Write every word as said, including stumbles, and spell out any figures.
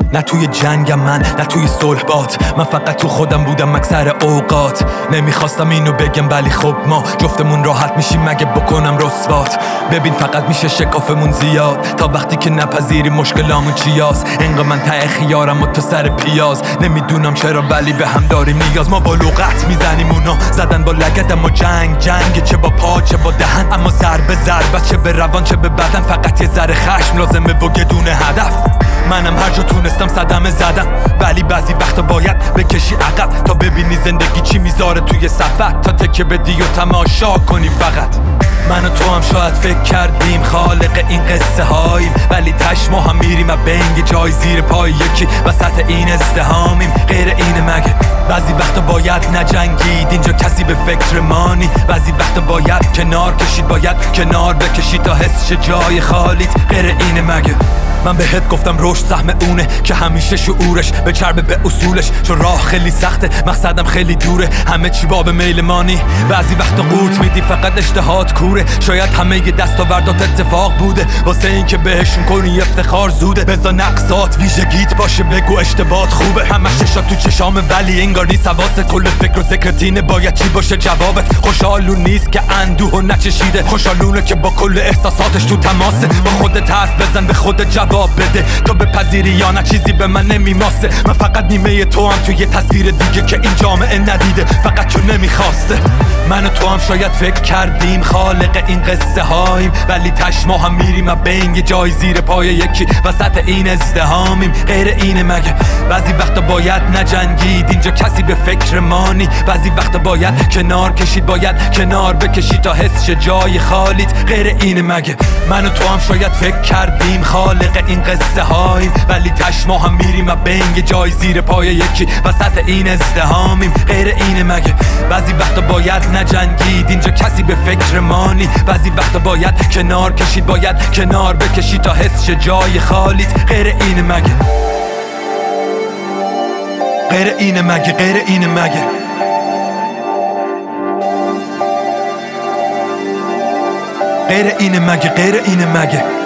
نه توی جنگم من، نه توی صلح بات، من فقط تو خودم بودم اکثر اوقات. نمیخواستم اینو بگم ولی خب ما جفتمون راحت میشیم مگه بکنم رسوات. ببین فقط میشه شکافمون زیاد تا وقتی که نپذیری مشکلامون چیاست. انقدر من ته خیارم و تو سر پیاز، نمیدونم چرا ولی به هم داریم نیاز. ما با لغت میزنیم اونا زدن با لگد، اما جنگ جنگ چه با پا چه با دهن، اما ضربه ضربه چه به روان چه به بدن. فقط یه ذره خشم لازمه و بدون هدف. منم هر جا تونستم صدمه زدم، ولی بعضی وقتا باید بکشی عقب تا ببینی زندگی چی میذاره توی سفر، تا تکه بدی و تماشا کنی فقط. من و تو هم شاید فکر کردیم خالق این قصه هاییم، ولی تش ما هم میریم و بنگ جای زیر پای یکی وسط این ازدهامیم. غیر اینه مگه؟ بعضی وقتا باید نجنگید اینجا کسی به فکر مانی، بعضی وقتا باید کنار کشید، باید کنار بکشید تا حس شه جای خالیت. غیر اینه مگه؟ من بهت گفتم رشد سهم اونه که همیشه شعورش به چربه به اصولش، چون راه خیلی سخته مقصدم خیلی دوره، همه چی باب میل مانی. بعضی وقتا قورت میدی فقط اشتهات کوره، شاید همه ی دستاوردات اتفاق بوده واسه این که بهشون کنی افتخار زوده. بذار نقصات ویژگیت باشه بگو اشتباهات خوبه، همش چشات تو چشام ولی انگار نیست حواست. کل فکر و ذکرتینه باید چی باشه جوابت. خوشحالون نیست که اندوه و نچشیده، خوشحالونه که با کل احساساتش تو تماسه. با خودت حرف بزن به خودت جواب بده، تو بپذیری یا نه چیزی به من نمیماسه. من فقط نیمه تو هم توی یه تصویر دیگه که این جامعه ندیده، فقط چون نمیخواسته. من و تو هم شاید فکر کردیم خالق این قصه هاییم، ولی تش ما هم میریم و بین یه جای زیر پای یکی وسط این ازدهامیم. غیر اینه مگه؟ بعضی وقتا باید نجنگید اینجا کسی به فکر مانی، بعضی وقتا باید کنار کشید، باید کنار بکشید تا حس شه جای خالیت. غیر اینه مگه؟ من و تو هم شاید فکر کردیم خالق این قصه هاییم، ولی تش ما هم میریم و بین یه جای زیر پای یکی وسط این ازدهامیم. غیر اینه مگه؟ بعضی وقتا باید نجنگید اینجا کسی به فکر مانی، بعضی وقتا باید کنار کشید، باید کنار بکشید تا حس شه جای خالیت. غیر اینه مگه؟ غیر اینه مگه؟ غیر اینه مگه؟ غیر اینه مگه؟ غیر اینه مگه؟